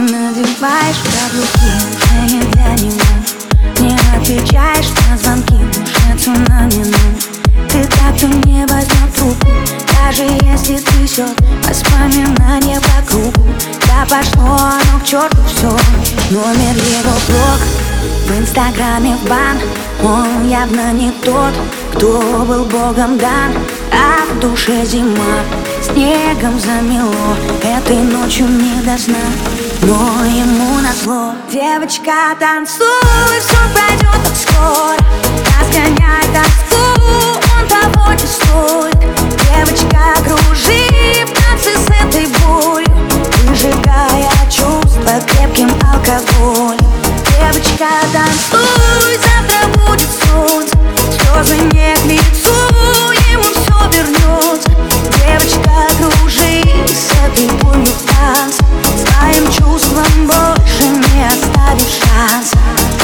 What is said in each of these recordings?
надеваешь каблуки, уже не для него. Не отвечаешь на звонки, уже цунами. Ты так-то не возьмет трубку, даже если трясет воспоминания по кругу. Да пошло оно к черту все. Номер его блог, в инстаграме в бан. Он явно не тот, кто был богом дан. А в душе зима, снегом замело. Этой ночью не до сна, но ему назло. Девочка, танцуй, все пройдет так скоро. Разгоняй тоску, он того не стоит. Девочка, кружи в танце с этой болью, выжигая чувства крепким алкоголем. Девочка, танцуй, завтра будет солнце. Слезы не к лицу, ему все вернется. Девочка, кружи с этой болью в танце. Своим чувствам больше не оставишь шанса.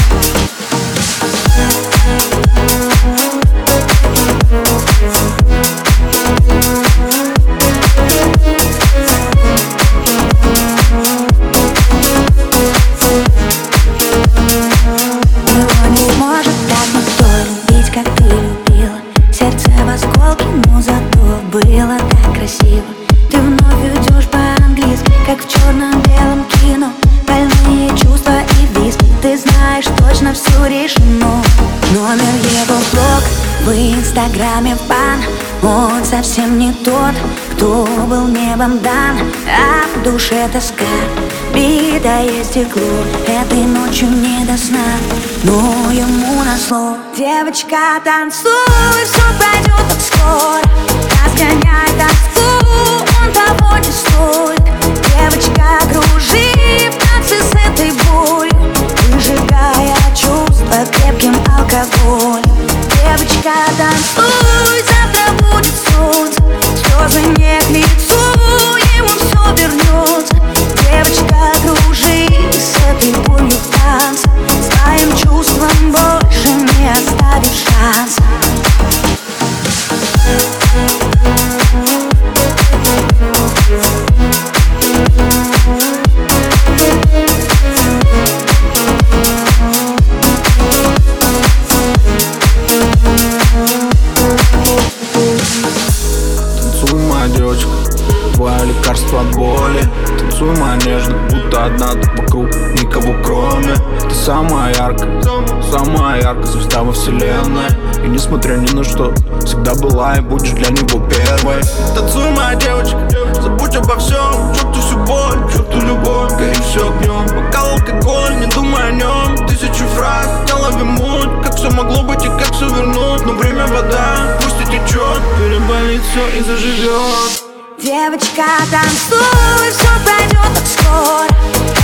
Как ты любила, сердце в осколке, но зато было так красиво. Ты вновь идешь по-английски, как в черно-белом кино. Больные чувства и виски, ты знаешь, точно все решено. Номер его блог, в инстаграме в бан. Он совсем не тот, кто был небом дан. А в душе тоска, битое стекло. Этой ночью не до сна, но ему назло. Девочка, танцуй, все пройдет так скоро. Разгоняй тоску, он того не стоит. Девочка, кружи в танце с этой болью, выжигая чувства крепким алкоголем. Девочка, танцуй, завтра будет солнце. Слезы не к лицу, ему все вернется. Девочка, кружи с этой болью в танце. Своим чувствам больше не оставишь шанса. Танцуй, моя девочка, твое лекарство от боли. Танцуй, моя нежно, будто одна тут вокруг, никого кроме. Ты самая яркая звезда во вселенной. И несмотря ни на что, всегда была и будешь для него первой. Танцуй, моя девочка, забудь обо всем. Черту всю боль, черту любовь, гори все огнем. Бокал алкоголь, не думай о нем. Тысячу фраз, не лови муть. Как все могло быть и как все вернуть. Но время вода, пусть и течет, переболит все и заживет. Девочка, танцуй, все пройдет так скоро.